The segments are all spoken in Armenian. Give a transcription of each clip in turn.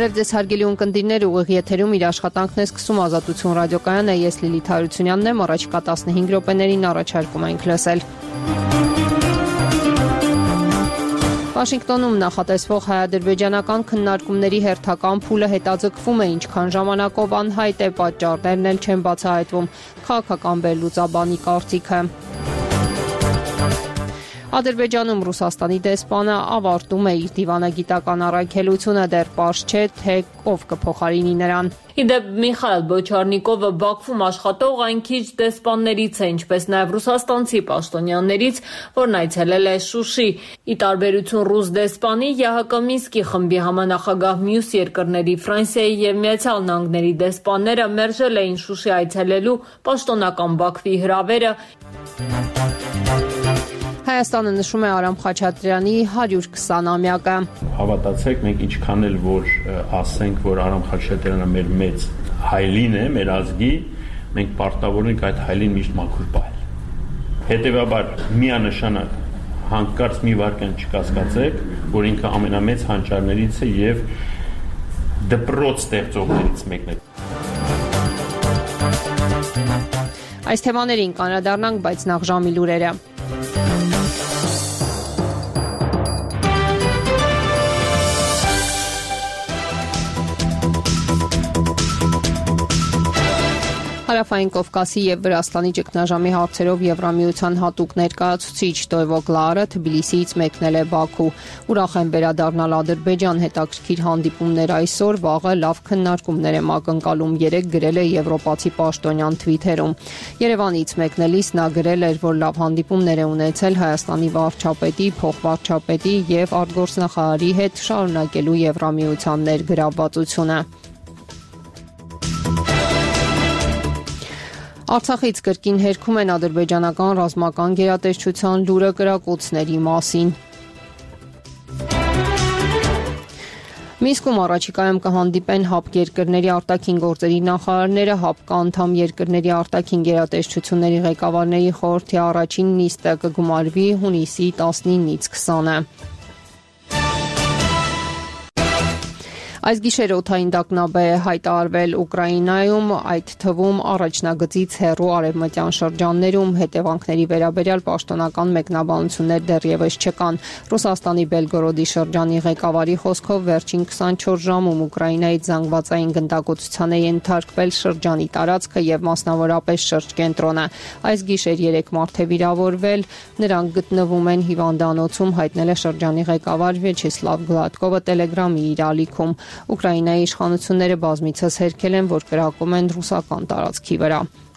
Բարև ձեզ հարգելի ունկնդիրներ, ուղիղ եթերում իր աշխատանքն է սկսում Ազատություն ռադիոկայանը, ես Լիլիթ Հարությունյանն եմ, առաջիկա 15 րոպեներին առաջարկում ենք լսել։ Վաշինգտոնում նախատեսվող հայ-ադրբեջանական քննարկումների հերթական փուլը հետաձգվում է, ինչքան ժամանակով անհայտ է, պատճառներն էլ չեն բացահայտվում, քաղաքական վերլուծաբանի կարծիքը։ Ադրբեջանում Ռուսաստանի դեսպանը ավարտում է իր դիվանագիտական առաքելությունը, դեռ պարզ չէ, թե ով կփոխարինի նրան։ Իդեպ Միխայել Բոչարնիկովը Բաքվում աշխատող այն քիչ դեսպաններից է, ինչպես նաև ռուսաստանցի պաշտոնյաներից, որն այցելել է Շուշի։ Ի տարբերություն ռուս դեսպանի, ԵՀԿ Մինսկի խմբի համանախագահ մյուս երկրների Ֆրանսիայի եւ Միացյալ Նահանգների դեսպանները մերժել էին Շուշի այցելելու պաշտոնական Բաքվի հրավերը։ Հայաստանը նշում է Արամ Խաչատրյանի 120-ամյակը։ Հավատացեք, մենք ինչքան էլ որ ասենք, որ Արամ Խաչատրյանը մեր մեծ հայլին է, մեր ազգի, մենք պարտավոր ենք այդ հայլին միշտ մաքուր պահել։ Հետևաբար միանշանակ հանկարծ մի վարքան չկասկածեք, որ ինքը ամենամեծ հանճարներից է եւ դպրոց ստեղծողներից մեկն է։ Այս թեմաներին կանրադառնանք, բայց նախ ժամի լուրերը։ Հարավային Կովկասի եւ Վրաստանի ճգնաժամի հարցերով Եվրամիության հատուկ ներկայացուցիչ Տոյվո Գլարը Թբիլիսիից մեկնել է Բաքու։ Ուրախ են վերադառնալ Ադրբեջան, հետաքրքիր հանդիպումներ այսօր, վաղը լավ քննարկումներ եմ ակնկալում, երեկ գրել է եվրոպացի պաշտոնյան Twitter-ում։ Երևանից մեկնելիս նա գրել էր, որ լավ հանդիպումներ է ունեցել Հայաստանի վարչապետի, փոխվարչապետի եւ արտգործնախարարի հետ, շարունակելու Եվրամիության ներգրավվածությունը։ Արցախից կրկին հերքում են ադրբեջանական ռազմական գերատեսչության լուրը կրակոցների մասին։ Մինսկում առաջիկայում կհանդիպեն ՀԱՊԿ երկրների արտաքին գործերի նախարարները, ՀԱՊԿ անդամ երկրների արտաքին գերատեսչությունների ղեկավարների խորհրդի առաջին նիստը կգումարվի հունիսի 19-ից 20-ը։ Այս գիշեր օդային տագնապ է հայտարարվել Ուկրաինայում, այդ թվում առաջնագծից հեռու արևմտյան շրջաններում, հետևանքների վերաբերյալ պաշտոնական մեկնաբանություններ դեռևս չկան։ Ռուսաստանի Բելգորոդի շրջանի ղեկավարի խոսքով վերջին 24 ժամում Ուկրաինայի զանգվածային գնդակոծության է ենթարկվել շրջանի տարածքը եւ մասնավորապես շրջկենտրոնը։ Այս գիշեր 3 մարդ է վիրավորվել, նրանք գտնվում են հիվանդանոցում, հայտնել է շրջանի ղեկավար Վյաչեսլավ Գլադկովը Telegram-ի իր ալիքում։ Ուկրաինայի իշխանությունները բազմիցս հերքել են, որ կրակում են ռուսական տարածքի վրա։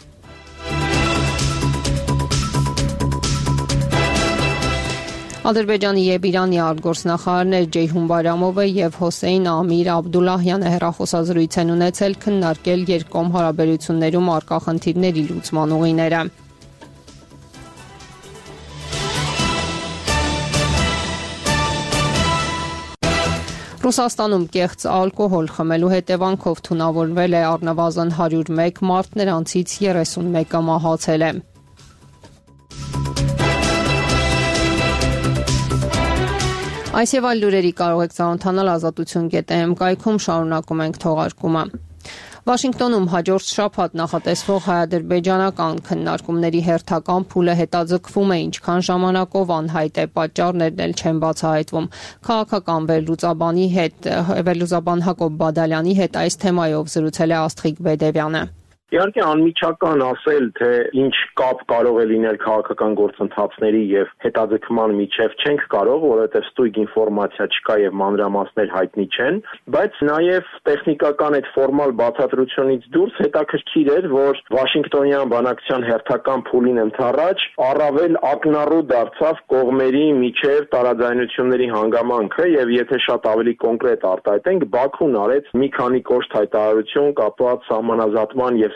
Ադրբեջանի եւ Իրանի արտգործնախարարներ Ջեյհուն Բայրամովը եւ Հոսեյն Ամիր Աբդուլլահյանը հեռախոսազրույց են ունեցել, քննարկել երկկողմ հարաբերություններում առկա խնդիրների լուծման ուղիները։ Ռուսաստանում կեղծ ալկոհոլ խմելու հետևանքով թունավորվել է առնվազն 101 մարդ, նրանցից 31-ը մահացել է։ Այս եւ այլ լուրերի կարող եք ծանոթանալ azatutun.am կայքում, շարունակում ենք թողարկումը։ Վաշինգտոնում հաջորդ շաբաթ նախատեսվող հայ-ադրբեջանական քննարկումների հերթական փուլը հետաձգվում է, ինչքան ժամանակով անհայտ է, պատճառներն էլ չեն բացահայտվում։ Քաղաքական վերլուծաբան Հակոբ Բադալյանի հետ այս թեմայով զրուցել է Աստղիկ Բեդևյանը։ Իհարկե անմիջական ասել, թե ինչ կապ կարող է լինել քաղաքական գործընթացների եւ հետաձգման միջև չենք կարող, որովհետեւ ստույգ ինֆորմացիա չկա եւ մանրամասներ հայտնի չեն, բայց նաեւ տեխնիկական այդ ֆորմալ բացատրությունից դուրս հետաքրքիր էր, որ Վաշինգտոնյան բանակցության հերթական փուլին ընդառաջ առավել ակնառու դարձավ կողմերի միջև տարաձայնությունների հանգամանքը եւ եթե շատ ավելի կոնկրետ արտահայտենք, Բաքուն արեց մի քանի կոշտ հայտարարություն կապված սահմանազատման եւ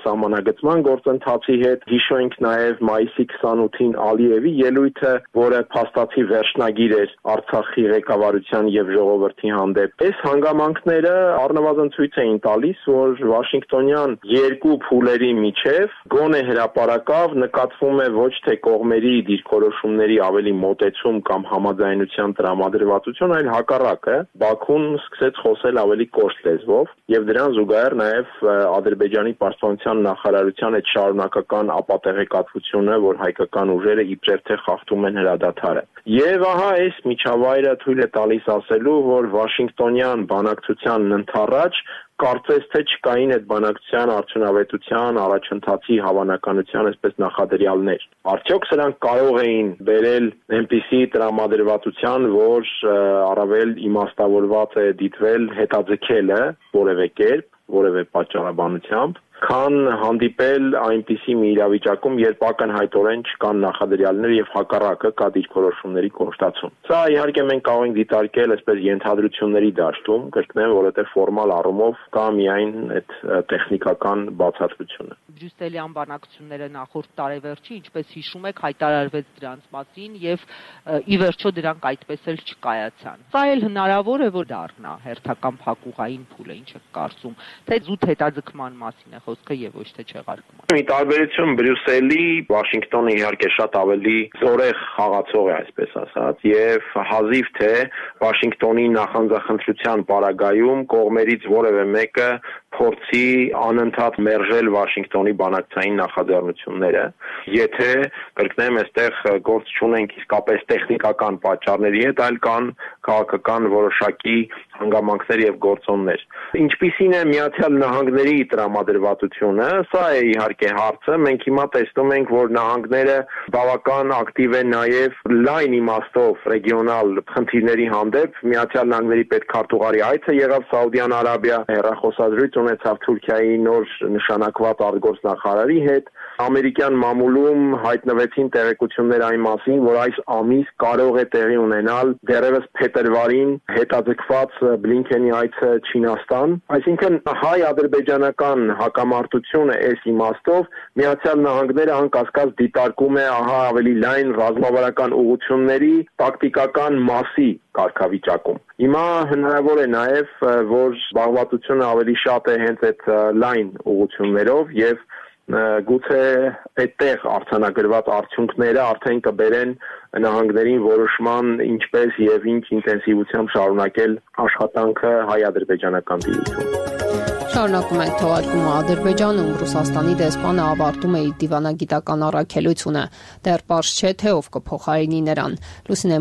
սահմանագծման գործընթացի հետ։ Հիշենք նաև մայիսի 28-ին Ալիևի ելույթը, որը փաստացի վերջնագիր էր Արցախի ղեկավարության եւ ժողովրդի հանդեպ։ Այս հանգամանքները առնվազն ցույց էին տալիս, որ Վաշինգտոնյան երկու փուլերի միջև գոնե հրապարակավ նկատվում է ոչ թե կողմերի դիրքորոշումների ավելի մոտեցում կամ համաձայնության տրամադրվածություն, այլ հակառակը։ Բաքուն սկսեց խոսել ավելի կոշտ լեզվով եւ դրան զուգահեռ նաեւ Ադրբեջանի պաշտպանության նախարարության այդ շարունակական ապատեղեկատվությունը, որ հայկական ուժերը իբրև թե խախտում են հրադադարը։ Եվ ահա այս միջավայրը թույլ է տալիս ասելու, որ Վաշինգտոնյան բանակցությանն ընդառաջ կարծես թե չկային այդ բանակցության արդյունավետության, առաջընթացի հավանականության այսպես նախադրյալներ։ Արդյոք սրանք կարող էին բերել այնպիսի տրամադրվածության, որ առավել իմաստավորված է դիտվել հետաձգելը որևէ կերպ, որևէ պատճառաբանությամբ, քան հանդիպել այնպիսի մի իրավիճակում, երբ ակնհայտորեն չկան նախադրյալներ եւ հակառակը կա դիրքորոշումների կոնստատացում։ Սա իհարկե մենք կարող ենք դիտարկել այսպես ենթադրությունների դաշտում, կրկնեմ, որովհետեւ ֆորմալ առումով կա միայն այդ տեխնիկական բացատրությունը։ Բրյուսելյան բանակցությունները նախորդ տարեվերջի, ինչպես հիշում եք, հայտարարվեց դրանց մասին եւ ի վերջո դրանք այդպես էլ չկայացան։ Սա էլ հնարավոր է, որ դառնա հերթական փակուղային փուլը, ինչ եք կարծում, թե զուտ հետաձգման մասին է խոսքը եւ ոչ թե չեղարկման։ Մի տարբերություն Բրյուսելի, Վաշինգտոնը իհարկե շատ ավելի զորեղ խաղացող է, այսպես ասած, եւ հազիվ թե Վաշինգտոնի նախանձախնդրության պարագայում կողմերից որևէ մեկը փորձի անընդհատ մերժել Վաշինգտոնի բանակցային նախաձեռնությունները, եթե կրկնեմ, այստեղ գործ չունենք իսկապես տեխնիկական պատճառների հետ, այլ կան քաղաքական որոշակի հանգամանքներ եւ գործոններ։ Ինչպիսին է Միացյալ Նահանգների տրամադրվածությունը, սա է իհարկե հարցը։ Մենք հիմա տեսնում ենք, որ նահանգները բավական ակտիվ են նաեւ լայն իմաստով ռեգիոնալ խնդիրների հանդեպ։ Միացյալ Նահանգների պետքարտուղարի այցը եղավ Սաուդյան Արաբիա, հեռախոսազրույց ունեցավ Թուրքիայի նոր նշանակված արտգործնախարարի հետ։ Ամերիկյան մամուլում հայտնվեցին տեղեկություններ այն մասին, որ այս ամիս կարող է տեղի ունենալ դեռևս փետրվարին հետաձգված Բլինքենի այցը Չինաստան, այսինքն հայ-ադրբեջանական հակամարտությունը այս իմաստով Միացյալ Նահանգները անկասկած դիտարկում է ահա ավելի լայն ռազմավարական ուղղությունների տակտիկական մասի կարգավիճակում։ Հիմա հնարավոր է նաև, որ զբաղվածությունը ավելի շատ է հենց այդ լայն ուղղություններով եւ գուցե այդտեղ արձանագրված արդյունքները արդեն կբերեն նահանգներին որոշման ինչպես եւ ինչ ինտենսիվությամբ շարունակել աշխատանքը հայ-ադրբեջանական դիրքում։ Շարունակում ենք թողարկումը Ադրբեջանում, Ռուսաստանի դեսպանը ավարտում է իր դիվանագիտական առաքելությունը։ Դեռ պարզ չէ, թե ով կփոխարինի նրան։ Լուսինե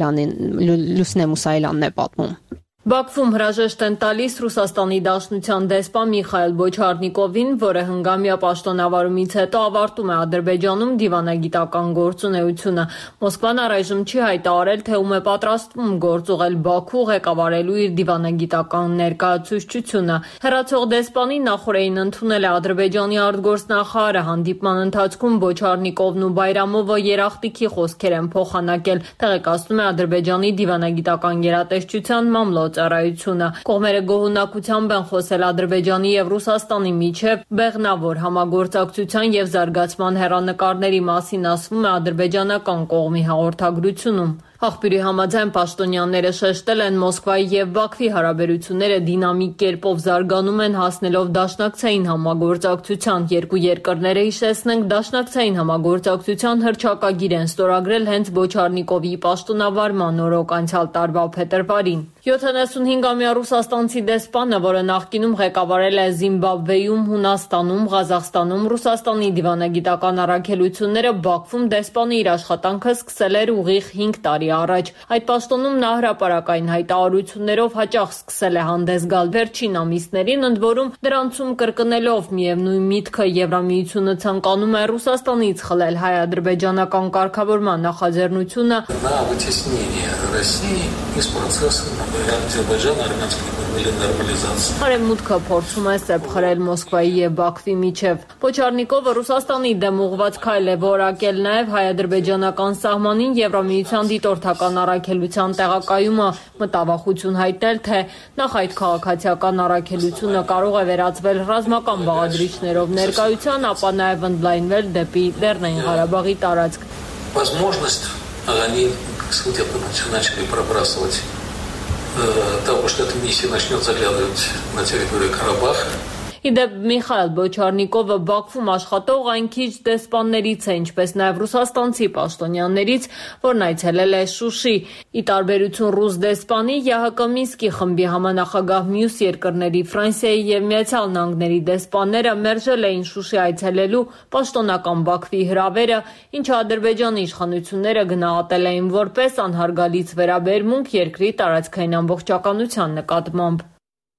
Մուսայելյանն է պատմում։ Բաքվում հրաժեշտ են տալիս Ռուսաստանի Դաշնության դեսպան Միխայել Բոչարնիկովին, որը հնգամյա պաշտոնավարումից հետո ավարտում է Ադրբեջանում դիվանագիտական գործունեությունը։ Մոսկվան առայժմ չի հայտարարել, թե ում է պատրաստվում գործուղել Բաքու ղեկավարելու իր դիվանագիտական ներկայացուցչությունը։ Հեռացող դեսպանին նախորդին ընդունել է Ադրբեջանի արտգործնախարարը։ Հանդիպման ընթացքում Բոչարնիկովն ու Բայրամովը երախտիկի խոսքեր են փոխանակել, տեղեկացնում է Ադրբեջանի դիվանագիտական գերատեսչության մամլոյցարայությունը։ Կողմերը գոհունակությամբ են խոսել Ադրբեջանի եւ Ռուսաստանի միջև բեղնավոր համագործակցության եւ զարգացման հեռանկարների մասին, ասվում է ադրբեջանական կողմի հաղորդագրությունում։ Աղբյուրի համաձայն պաշտոնյաները շեշտել են Մոսկվայի եւ Բաքվի հարաբերությունները դինամիկ կերպով զարգանում են, հասնելով դաշնակցային համագործակցության։ Երկու երկրները, հիշեցնենք, դաշնակցային համագործակցության հռչակագիր են ստորագրել հենց Բոչարնիկովի պաշտոնավարման օրոք անցյալ տարվա փետրվարին։ 75-ամյա ռուսաստանցի դեսպանը, որը նախկինում ղեկավարել է Զիմբաբվեում, Հունաստանում, Ղազախստանում, Ռուսաստանի դիվանագիտական առաքելությունները Բաքվում դեսպանը իր աշխատանքը սկսել էր ուղիղ 5 տարի առաջ։ Այդ պաշտոնում նա հրապարակային հայտարարություններով հաճախ սկսել է հանդես գալ վերջին ամիսներին, ընդ որում դրանցում կրկնելով միևնույն միտքը Եվրամիությունը ցանկանում է Ռուսաստանից խլել հայ-ադրբեջանական կարգավորման նախաձեռնությունը։ На вытеснение России из процесса Ադրբեջան-արմենский или нормализации. Արևմուտքը փորձում է սեպ խրել Մոսկվայի եւ Բաքվի միջև։ Պոչարնիկովը Ռուսաստանի դեմ ուղղված քայլ է որակել նաեւ հայ-ադրբեջանական սահմանին Եվրամիության դիտորդական առաքելության տեղակայումը, մտավախություն հայտնել, թե նախ այդ քաղաքացիական առաքելությունը կարող է վերածվել ռազմական բաղադրիչներով ներկայության, ապա նաեւ ընդլայնվել դեպի Լեռնային Ղարաբաղի տարածք։ Возможность они, где-то начали пробрасывать того, что эта миссия начнет заглядывать на территорию Карабаха. Իդեպ Միխայել Բոչարնիկովը Բաքվում աշխատող այն քիչ դեսպաններից է, ինչպես նաև ռուսաստանցի պաշտոնյաներից, որն այցելել է Շուշի։ Ի տարբերություն ռուս դեսպանի, ԵՀԿ Մինսկի խմբի համանախագահ մյուս երկրների Ֆրանսիայի եւ Միացյալ Նահանգների դեսպանները մերժել էին Շուշի այցելելու պաշտոնական Բաքվի հրավերը, ինչը Ադրբեջանի իշխանությունները գնահատել էին որպես անհարգալից վերաբերմունք երկրի տարածքային ամբողջականության նկատմամբ։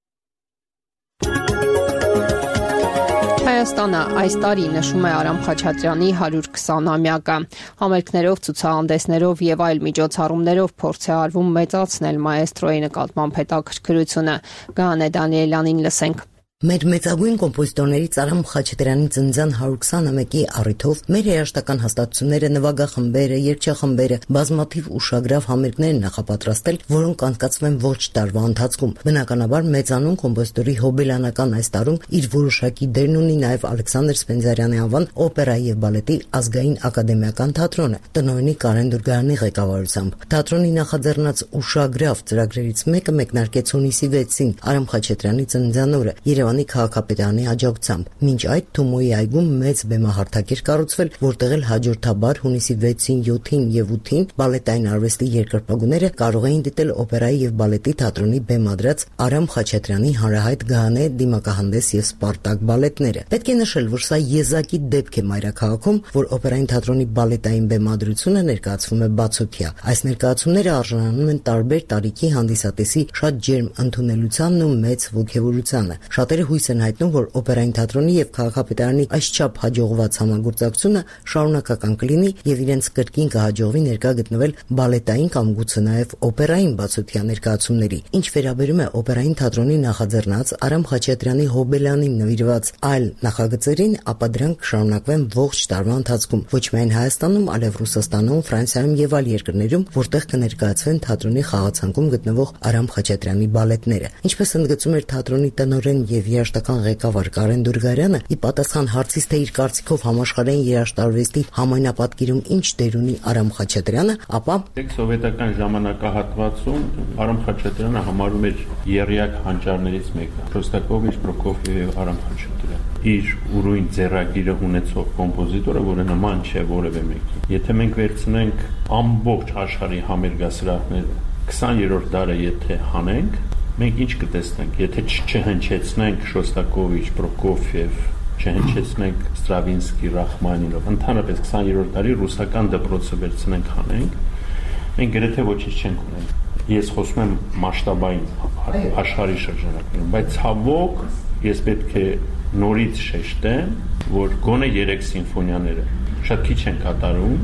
Հայաստանը այս տարի նշում է Արամ Խաչատրյանի 120-ամյակը։ Համերգներով, ցուցահանդեսներով եւ այլ միջոցառումներով փորձ է արվում մեծացնել մաեստրոյի նկատմամբ հետաքրքրությունը։ Գանե Դանիելյանին լսենք։ Մեր մեծագույն կոմպոզիտորներից Արամ Խաչատրյանի ծննդյան 120-ամյակի առիթով մեր երաժշտական հաստատությունները, նվագախմբերը, երգչախմբերը բազմաթիվ ուշագրավ համերգներ են նախապատրաստել, որոնք անցկացվեն ողջ տարվա ընթացքում։ Բնականաբար մեծանուն կոմպոզիտորի հոբելյանական այս տարում իր որոշակի դերն ունի նաև Ալեքսանդր Սպենդիարյանի անվան օպերայի եւ բալետի ազգային ակադեմիական թատրոնը, տնօրենի Կարեն Դուրգարյանի ղեկավարությամբ։ Թատրոնի նախաձեռնած ուշագրավ ծրագրերից մեկը մեկնարկեց հունիսի 6-ին Արամ Խաչատրյանի ծննդյան օրը Երևանի քաղաքապետարանի աջակցությամբ։ Մինչ այդ Թումոյի այգում մեծ բեմահարթակ էր կառուցվել, որտեղ էլ հաջորդաբար հունիսի 6-ին, 7-ին եւ 8-ին բալետային արվեստի երկրպագուները կարող էին դիտել օպերայի եւ բալետի թատրոնի բեմադրած Արամ Խաչատրյանի հանրահայտ Գահանե, Դիմակահանդես եւ Սպարտակ բալետները։ Պետք է նշել, որ սա եզակի դեպք է մայրաքաղաքում, որ օպերային թատրոնի բալետային բեմադրությունը ներկայացվում է բացօթյա։ Այս ներկայացումները արժանանում են տարբեր տարիքի հանդիսատեսի շատ ջերմ ընդունելությանն ու մեծ ոգևորությանը։ Շատերը հույս են հայտնում, որ օպերային թատրոնի եւ քաղաքապետարանի այսչափ հաջողված համագործակցությունը շարունակական կլինի եւ իրենց կրկին կհաջողվի ներկա գտնվել բալետային կամ գուցե նաեւ օպերային բացօթյա ներկայացումների։ Ինչ վերաբերում է օպերային թատրոնի նախաձեռնած Արամ Խաչատրյանի հոբելյանին նվիրված այլ նախագծերին, ապա դրանք կշարունակվեն ողջ տարվա ընթացքում, ոչ միայն Հայաստանում, այլև Ռուսաստանում, Ֆրանսիայում եւ այլ երկրներում, որտեղ կներկայացվեն թատրոնի խաղացանկում գտնվող Արամ Խաչատրյանի բալետները։ Ինչպես ընդգծում էր թատրոնի տնօրեն եւ երաժշտական ղեկավար Կարեն Դուրգարյանը, ի պատասխան հարցից, թե իր կարծիքով համաշխարհային երաժշտարվեստի համայնապատկերում ինչ դեր ունի Արամ Խաչատրյանը, ապա սովետական ժամանակահատվածում Արամ Խաչատրյանը համարում էր եռյակ հանճարներից մեկը։ Շոստակովիչ, Պրոկոֆիև եւ Արամ Խաչատրյան։ Իր ուրույն ձեռագիրը ունեցող կոմպոզիտորը, որը նման չէ որևէ մեկի։ Եթե մենք վերցնենք ամբողջ աշխարհի համերգասրահները 20-րդ դարը եթե հանենք, մենք ինչ կտեսնենք, եթե չհնչեցնենք Շոստակովիչ, Պրոկոֆիև, չհնչեցնենք Ստրավինսկի, Ռախմանինով, ընդհանրապես 20-րդ դարի ռուսական դպրոցը վերցնենք հանենք, մենք գրեթե ոչինչ չենք ունենա։ Ես խոսում եմ մասշտաբային աշխարհի շրջանակներում, բայց ցավոք ես պետք է նորից շեշտեմ, որ գոնե 3 սիմֆոնիաները շատ քիչ են կատարում,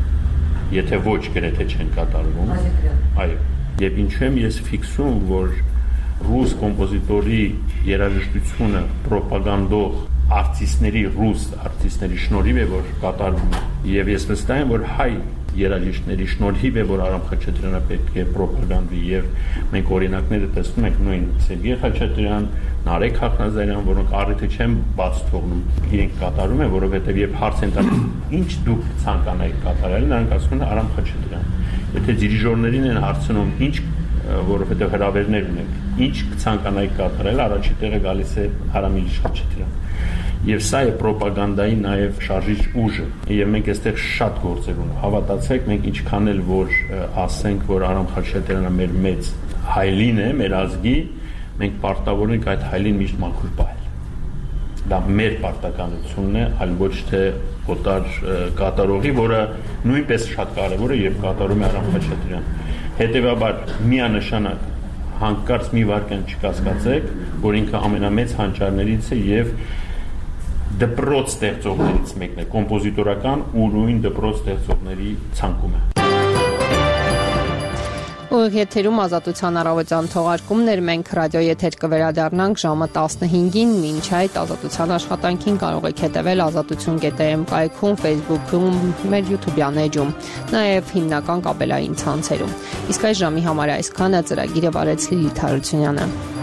եթե ոչ գրեթե չեն կատարվում։ Այո, եւ ինչու եմ ես ֆիքսում, որ ռուս կոմպոզիտորի երաժշտությունը պրոպագանդող ռուս արտիստների շնորհիվ է, որ կատարվում է։ Եվ ես վստահ եմ, որ հայ երաժիշտների շնորհիվ է, որ Արամ Խաչատրյանը պետք է պրոպագանդվի, եւ մենք օրինակները տեսնում ենք նույն Սերգեյ Խաչատրյան, Նարեկ Խախնազարյան, որոնք առիթը չեն բաց թողնում, իրենք կատարում են, որովհետեւ երբ հարց են տալիս, ինչ դուք ցանկանայիք կատարել, նրանք ասում են Արամ Խաչատրյան։ Եթե դիրիժորներին են հարցնում, ինչ, որովհետեւ հրավերներ ունենք, ինչ կցանկանայիք կատարել, առաջի տեղը գալիս է Արամ Խաչատրյան։ Եվ սա է պրոպագանդայի նաև շարժիչ ուժը, եւ մենք այստեղ շատ գործեր ունենք։ Հավատացեք, մենք ինչքան էլ որ ասենք, որ Արամ Խաչատրյանը մեր մեծ հայլին է, մեր ազգի, մենք պարտավոր ենք այդ հայլին միշտ մաքուր պահել։ Դա մեր պարտականությունն է, այլ ոչ թե օտար կատարողի, որը նույնպես շատ կարևոր է եւ կատարում է Արամ Խաչատրյանը։ Հետեւաբար միանշանակ հանկարծ մի վարքան չկասկածեք, որ ինքը ամենամեծ հանճարներից է եւ դպրոց ստեղծողներից մեկն է, կոմպոզիտորական ուրույն դպրոց ստեղծողների ցանկում է։ Ուղիղ եթերում Ազատության առավոտյան թողարկումներ, մենք ռադիո եթեր կվերադառնանք ժամը 15-ին, մինչ այդ Ազատության աշխատանքին կարող եք հետևել azatutun.am կայքում, Facebook-ում, մեր YouTube-յան էջում, նաև հիմնական կապելային ցանցերում։ Իսկ այս ժամի համար այսքանը, ծրագիրը վարեց Լիլիթ Հարությունյանը։